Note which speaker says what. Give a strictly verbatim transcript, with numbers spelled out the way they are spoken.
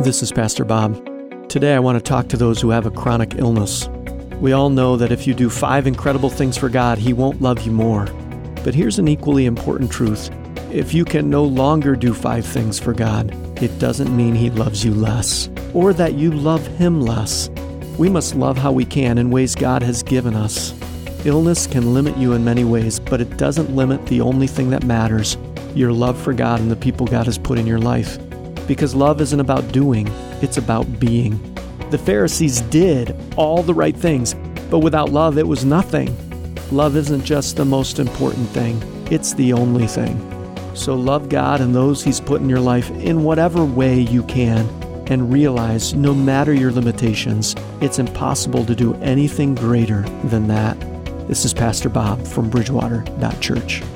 Speaker 1: This is Pastor Bob. Today I want to talk to those who have a chronic illness. We all know that if you do five incredible things for God, He won't love you more. But here's an equally important truth. If you can no longer do five things for God, it doesn't mean He loves you less, or that you love Him less. We must love how we can in ways God has given us. Illness can limit you in many ways, but it doesn't limit the only thing that matters, your love for God and the people God has put in your life. Because love isn't about doing, it's about being. The Pharisees did all the right things, but without love, it was nothing. Love isn't just the most important thing, it's the only thing. So love God and those He's put in your life in whatever way you can, and realize no matter your limitations, it's impossible to do anything greater than that. This is Pastor Bob from Bridgewater Church.